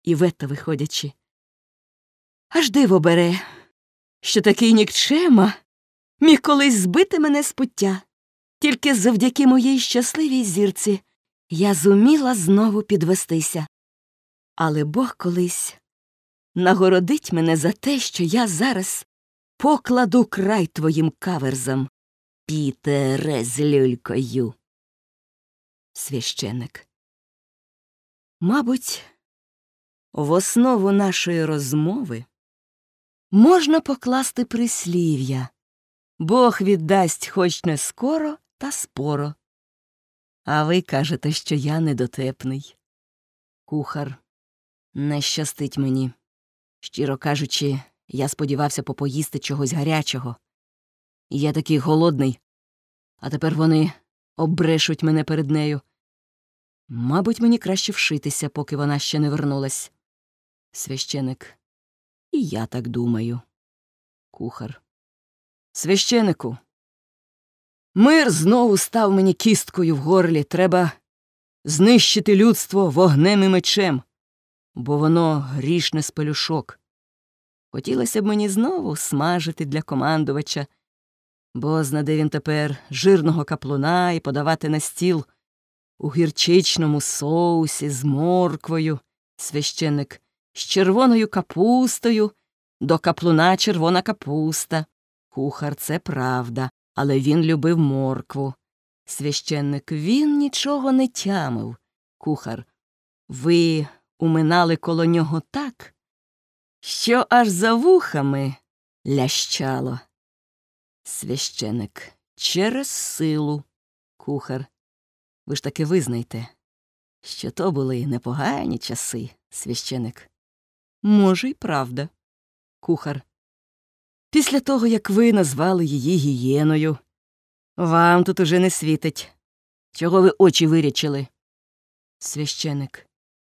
Івета, виходячи. Аж диво бере, що такий нікчема міг колись збити мене з пуття. Тільки завдяки моїй щасливій зірці я зуміла знову підвестися. Але Бог колись нагородить мене за те, що я зараз покладу край твоїм каверзам, Пітере з люлькою. Священик. Мабуть, в основу нашої розмови можна покласти прислів'я: Бог віддасть хоч не скоро, та споро. А ви кажете, що я недотепний. Кухар. Не щастить мені. Щиро кажучи, я сподівався попоїсти чогось гарячого. І я такий голодний, а тепер вони оббрешуть мене перед нею. Мабуть, мені краще вшитися, поки вона ще не вернулась. Священик. І я так думаю. Кухар. Священику, мир знову став мені кісткою в горлі. Треба знищити людство вогнем і мечем, бо воно грішне з пелюшок. Хотілося б мені знову смажити для командувача, бо знаде він тепер жирного каплуна і подавати на стіл у гірчичному соусі з морквою. Священник. З червоною капустою, до каплуна червона капуста. Кухар, це правда, але він любив моркву. Священник. Він нічого не тямив. Кухар. Ви уминали коло нього так, що аж за вухами лящало. Священик. Через силу. Кухар. Ви ж таки визнайте, що то були непогані часи. Священик. Може, й правда. Кухар. Після того, як ви назвали її гієною, вам тут уже не світить. Чого ви очі вирячили? Священик.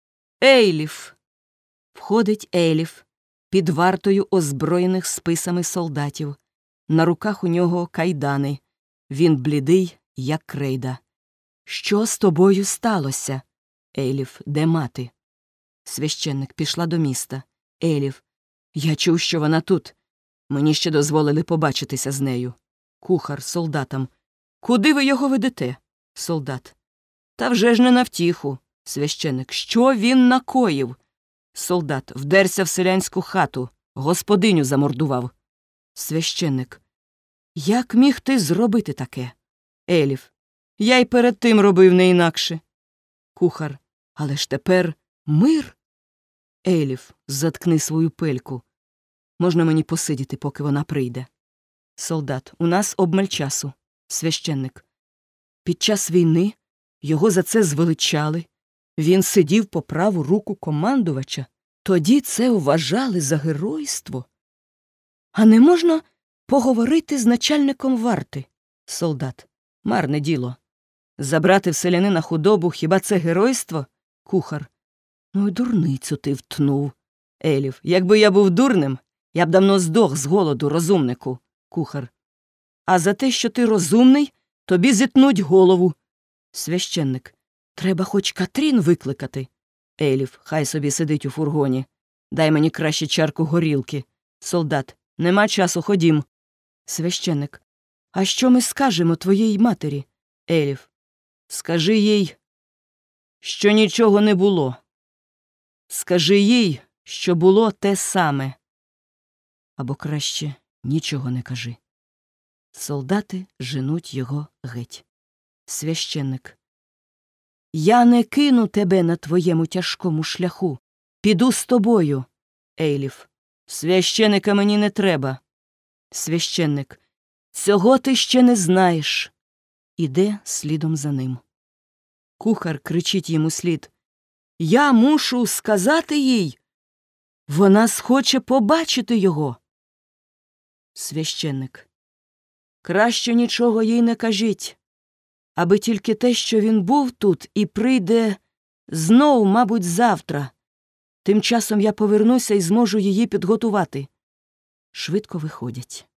Ейліф. Входить Ейліф під вартою озброєних списами солдатів. На руках у нього кайдани. Він блідий, як крейда. Що з тобою сталося? Ейліф. Де мати? Священник. Пішла до міста. Ейліф. Я чув, що вона тут. Мені ще дозволили побачитися з нею. Кухар солдатам. Куди ви його ведете? Солдат. Та вже ж не на втіху. Священник. Що він накоїв? Солдат. Вдерся в селянську хату. Господиню замордував. Священник. Як міг ти зробити таке? Ейліф. Я й перед тим робив не інакше. Кухар. Але ж тепер мир? Ейліф. Заткни свою пельку. Можна мені посидіти, поки вона прийде? Солдат. У нас обмаль часу. Священник. Під час війни його за це звеличали. Він сидів по праву руку командувача. Тоді це вважали за геройство. А не можна поговорити з начальником варти? Солдат. Марне діло. Забрати в селянина худобу, хіба це геройство? Кухар. Ну й дурницю ти втнув. Ейліф. Якби я був дурним, я б давно здох з голоду, розумнику. Кухар. А за те, що ти розумний, тобі зітнуть голову. Священник. Треба хоч Катрін викликати. Ейліф. Хай собі сидить у фургоні. Дай мені краще чарку горілки. Солдат. Нема часу, ходім. Священник. А що ми скажемо твоїй матері? Ейліф. Скажи їй, що нічого не було. Скажи їй, що було те саме. Або краще нічого не кажи. Солдати женуть його геть. Священник. Я не кину тебе на твоєму тяжкому шляху. Піду з тобою. Ейліф. Священика мені не треба. Священник. Цього ти ще не знаєш. Іде слідом за ним. Кухар кричить йому слід. Я мушу сказати їй. Вона схоче побачити його. Священник. Краще нічого їй не кажіть, аби тільки те, що він був тут і прийде знов, мабуть, завтра. Тим часом я повернуся і зможу її підготувати. Швидко виходять.